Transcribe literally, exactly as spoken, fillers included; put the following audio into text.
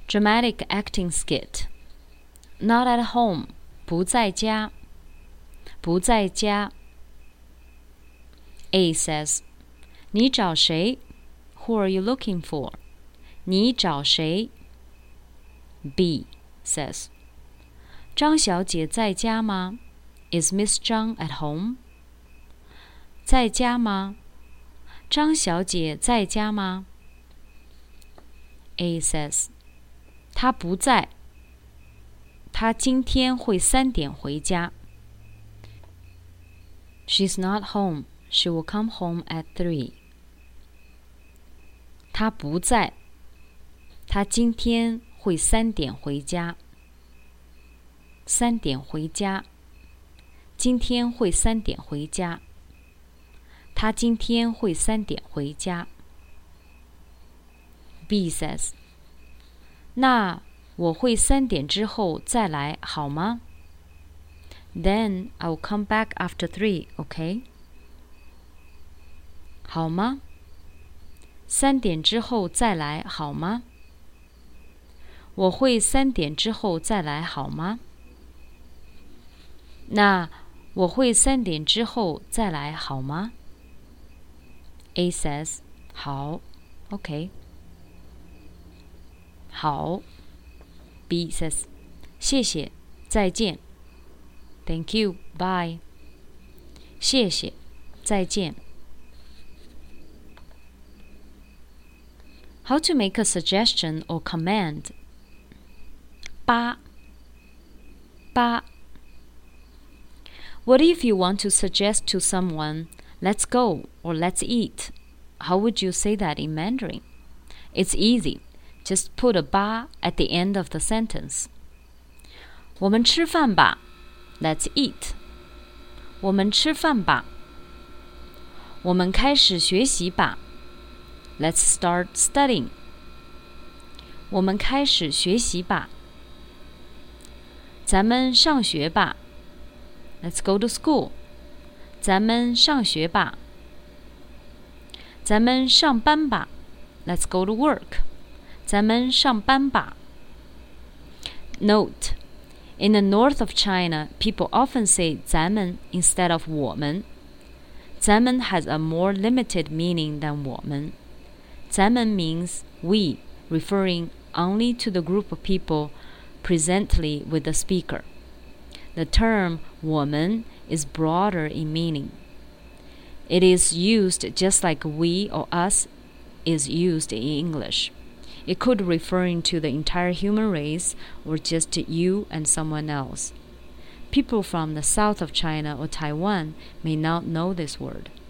Dramatic acting skit. Not at home. 不在家。不在家。A says, 你找谁？ Who are you looking for? 你找谁？ B says, 张小姐在家吗？ Is Miss Zhang at home? 在家吗？张小姐在家吗？ A says, 她不在。她今天会三点回家。She's not home. She will come home at three. 她不在。她今天会三点回家。三点回家。今天会三点回家。她今天会三点回家。B says, 那我会三点之后再来好吗？ Then I will come back after three, okay? 好吗？三点之后再来好吗？我会三点之后再来好吗？那我会三点之后再来好吗？ A says, 好 okay. 好。B says, 谢谢，再见。Thank you, bye. 谢谢，再见。How to make a suggestion or command. 八八 What if you want to suggest to someone, let's go or let's eat? How would you say that in Mandarin? It's easy. Just put a ba at the end of the sentence. 我们吃饭吧 Let's eat. 我们吃饭吧我们开始学习吧 Let's start studying. 我们开始学习吧咱们上学吧 Let's go to school. 咱们上学吧咱们上班吧 Let's go to work. 咱们上班吧 Note, in the north of China, people often say 咱们 instead of 我们 咱们 has a more limited meaning than 我们咱们 means we, referring only to the group of people presently with the speaker. The term 我们 is broader in meaning. It is used just like we or us is used in English. It could referring to the entire human race or just you and someone else. People from the south of China or Taiwan may not know this word.